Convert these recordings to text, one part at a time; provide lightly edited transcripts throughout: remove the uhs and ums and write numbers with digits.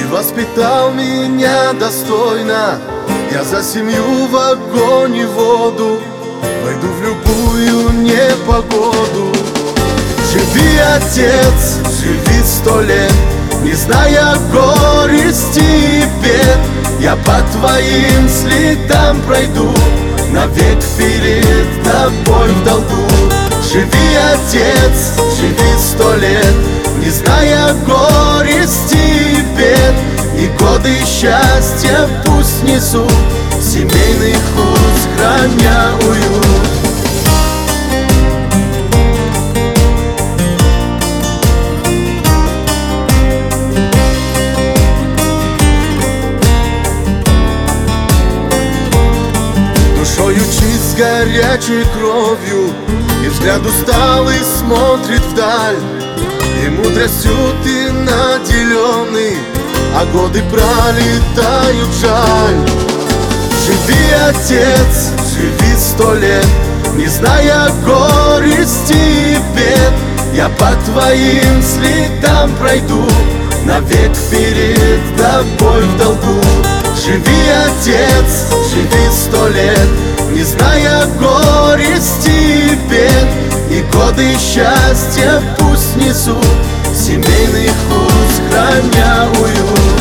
воспитал меня достойно. Я за семью в огонь и воду войду в любую непогоду. Живи, отец, живи 100 лет, не зная горести и бед. Я по твоим следам пройду, навек перед тобой в долгу. Живи, отец, живи 100 лет, не зная горести и бед. И годы счастья пусть несут семейных уз, храня уют. Душою чист, горячей кровью, и взгляд усталый смотрит вдаль. И мудростью ты наделенный, а годы пролетают жаль. Живи, отец, живи 100 лет, не зная горести и бед. Я по твоим следам пройду, навек перед тобой в долгу. Живи, отец, живи 100 лет, не зная горести и бед. И годы счастья пусть несут семейных уз, храня уют.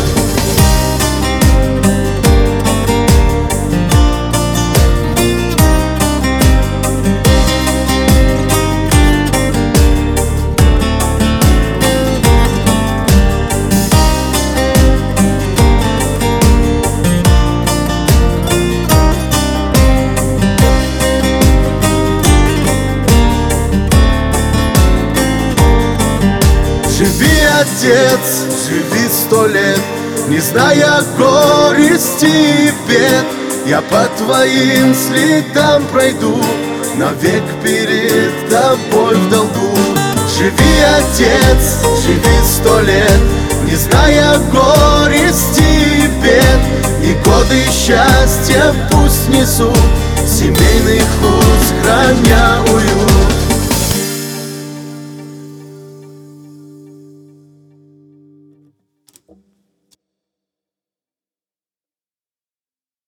Живи, отец, живи 100 лет, не зная горести и бед. Я по твоим следам пройду, навек перед тобой в долгу. Живи, отец, живи 100 лет, не зная горести и бед. И годы счастья пусть несут семейных уз, храня уют.